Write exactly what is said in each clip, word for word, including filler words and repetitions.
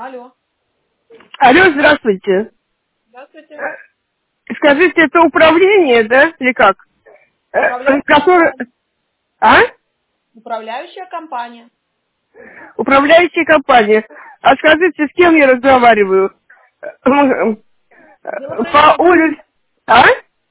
Алло. Алло, здравствуйте. Здравствуйте. Скажите, это управление, да, или как? Э, Управляющая Которое... компания. А? Управляющая компания. Управляющая компания. А скажите, с кем я разговариваю? Э, Дело По производства. улице... А?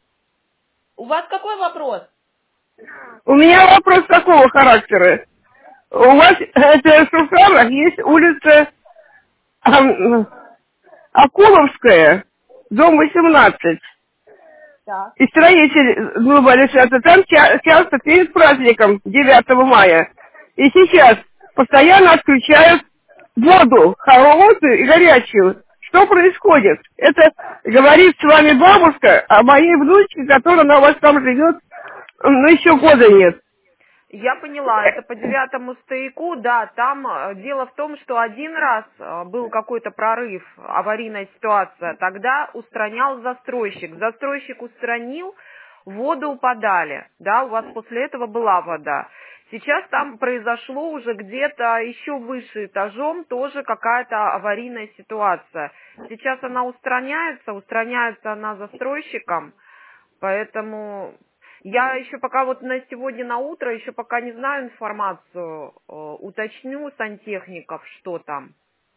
У вас какой вопрос? У меня вопрос такого характера. У вас, это в Сухарах, есть улица эм, Акуловская, дом восемнадцать. Так. И строитель думали, что это там ча- часто перед праздником девятого мая. И сейчас постоянно отключают воду, холодную и горячую. Что происходит? Это говорит с вами бабушка о моей внучке, которая на вас там живет, ну еще года нет. Я поняла, это по девятому стояку, да, там э, дело в том, что один раз э, был какой-то прорыв, аварийная ситуация, тогда устранял застройщик. Застройщик устранил, воду подали, да, у вас после этого была вода. Сейчас там произошло уже где-то еще выше этажом тоже какая-то аварийная ситуация. Сейчас она устраняется, устраняется она застройщиком, поэтому я еще пока вот на сегодня на утро еще пока не знаю информацию, э, уточню сантехников, что там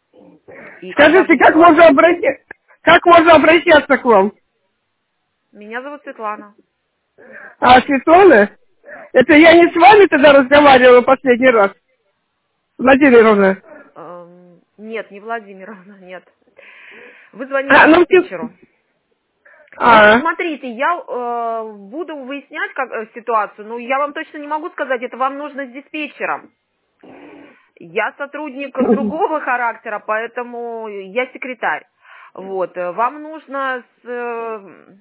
и когда Скажите, будет как вода. можно обратиться, как можно обращаться к вам? Меня зовут Светлана. А, Светлана? Это я не с вами тогда разговаривала последний раз, Владимировна? Эм, нет, не Владимировна, нет. Вы звонили А, ну, те- диспетчеру. Ну, а, смотрите, я э, буду выяснять как, э, ситуацию, но я вам точно не могу сказать, это вам нужно с диспетчером. Я сотрудник другого характера, поэтому я секретарь. Вот, э, вам нужно с, э,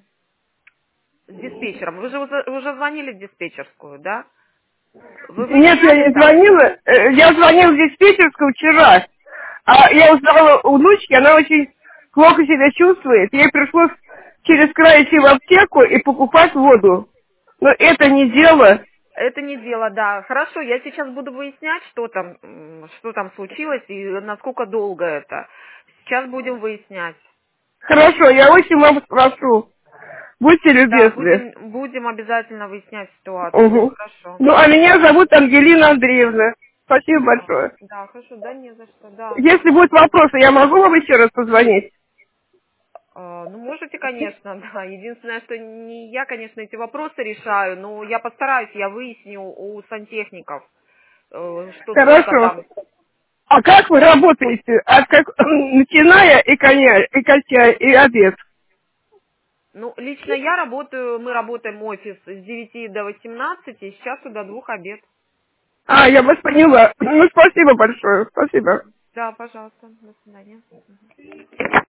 с диспетчером. Вы же уже, уже звонили в диспетчерскую, да? Вы Нет, я выясняли не там? звонила. Э, Я звонила в диспетчерскую вчера. А я узнала у внучки, она очень плохо себя чувствует. Ей пришлось через край идти в аптеку и покупать воду. Но это не дело. Это не дело, да. Хорошо, я сейчас буду выяснять, что там, м, что там случилось и насколько долго это. Сейчас будем выяснять. Хорошо, я очень вам прошу. Будьте Да, любезны. будем, будем обязательно выяснять ситуацию. Угу. Хорошо. Ну, а меня зовут Ангелина Андреевна. Спасибо Да, большое. да, хорошо, да, не за что, да. Если будут вопросы, я могу вам еще раз позвонить? А, Ну, можете, конечно, да. Единственное, что не я, конечно, эти вопросы решаю, но я постараюсь, я выясню у сантехников, э, что сколько Хорошо. там. А как вы работаете? От как, начиная и коня, и кончая, и обед? Ну, лично я работаю, мы работаем офис с девяти до восемнадцати, с часу до двух обед. А, я вас поняла. Ну, спасибо большое. Спасибо. Да, пожалуйста, до свидания.